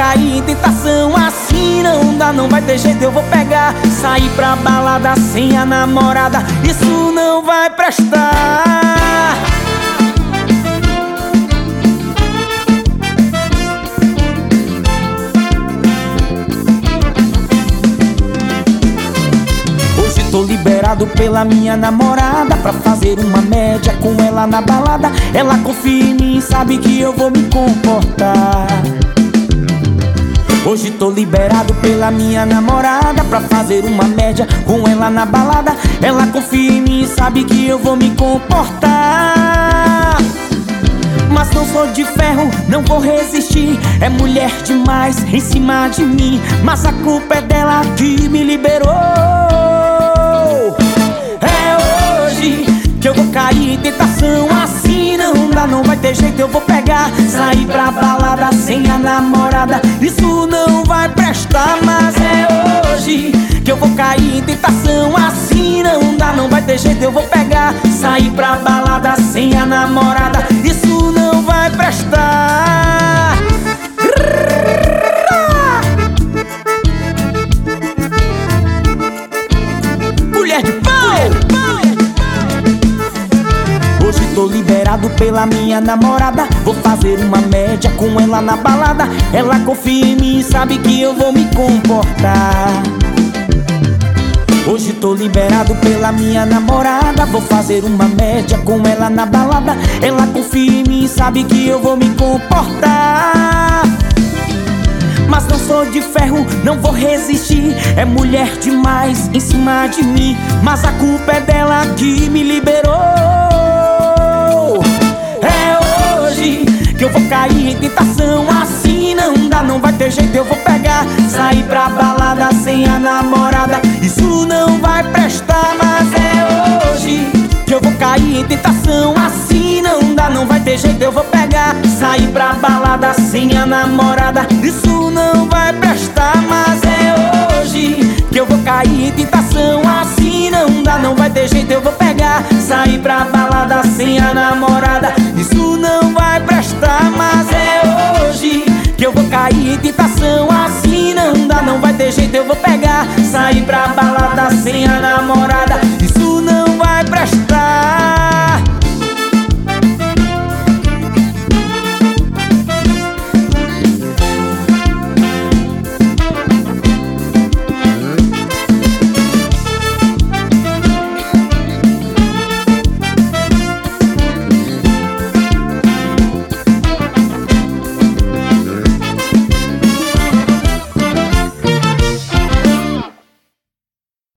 cair em tentação, assim não dá, não vai ter jeito, eu vou pegar. Sair pra balada sem a namorada, isso não vai prestar. Hoje tô liberado pela minha namorada pra fazer uma média com ela na balada. Ela confia em mim, sabe que eu vou me comportar. Hoje tô liberado pela minha namorada pra fazer uma média com ela na balada. Ela confia em mim, sabe que eu vou me comportar. Mas não sou de ferro, não vou resistir. É mulher demais em cima de mim, mas a culpa é dela que me liberou. É hoje que eu vou cair em tentação, assim não dá, não vai ter jeito, eu vou pegar. Sair pra balada sem a namorada, isso não vai prestar. Mas é hoje que eu vou cair em tentação, assim não dá, não vai ter jeito, eu vou pegar. Sair pra balada sem a namorada, isso não vai prestar. Mulher de pau! Hoje tô liberado pela minha namorada, vou fazer uma média com ela na balada. Ela confia em mim, sabe que eu vou me comportar. Hoje tô liberado pela minha namorada, vou fazer uma média com ela na balada. Ela confia em mim, sabe que eu vou me comportar. Mas não sou de ferro, não vou resistir. É mulher demais em cima de mim, mas a culpa é dela que me liberou. É hoje que eu vou cair em tentação, assim não dá, não vai ter jeito, eu vou pegar. Sair pra balada sem a namorada, isso não vai prestar. Mas é hoje que eu vou cair em tentação, assim não dá, não vai ter jeito, eu vou pegar. Sair pra balada sem a namorada, isso não vai prestar. Mas é hoje que eu vou cair em tentação, assim não dá, não vai ter jeito, eu vou pegar. Sair pra balada sem a namorada, isso não vai prestar. Mas é hoje que eu vou cair em tentação, assim não dá, não vai ter jeito, eu vou pegar. Sair pra balada sem a namorada,